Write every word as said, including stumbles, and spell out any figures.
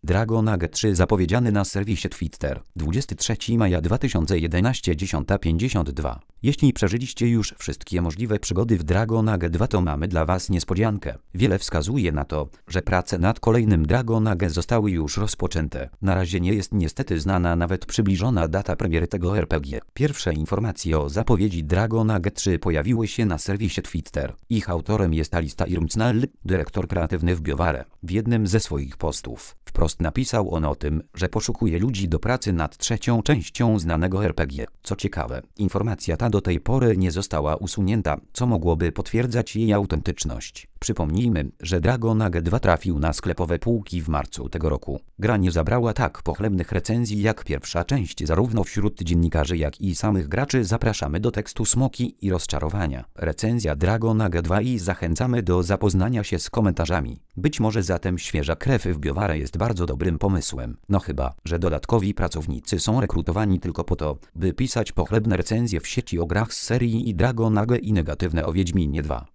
Dragon Age trzy zapowiedziany na serwisie Twitter. dwudziestego trzeciego maja dwa tysiące jedenastego, dziesiąta pięćdziesiąt dwa. Jeśli przeżyliście już wszystkie możliwe przygody w Dragon Age dwa, to mamy dla Was niespodziankę. Wiele wskazuje na to, że prace nad kolejnym Dragon Age zostały już rozpoczęte. Na razie nie jest niestety znana nawet przybliżona data premiery tego er pe gie. Pierwsze informacje o zapowiedzi Dragon Age trzy pojawiły się na serwisie Twitter. Ich autorem jest Alistair Mcnall, dyrektor kreatywny w BioWare. W jednym ze swoich postów wprost napisał on o tym, że poszukuje ludzi do pracy nad trzecią częścią znanego er pe gie. Co ciekawe, informacja ta do tej pory nie została usunięta, co mogłoby potwierdzać jej autentyczność. Przypomnijmy, że Dragon Age dwa trafił na sklepowe półki w marcu tego roku. Gra nie zabrała tak pochlebnych recenzji jak pierwsza część. Zarówno wśród dziennikarzy, jak i samych graczy zapraszamy do tekstu smoki i rozczarowania. Recenzja Dragon Age dwa i zachęcamy do zapoznania się z komentarzami. Być może zatem świeża krew w BioWare jest bardzo dobrym pomysłem. No chyba, że dodatkowi pracownicy są rekrutowani tylko po to, by pisać pochlebne recenzje w sieci o grach z serii i Dragon Age i negatywne o Wiedźminie dwa.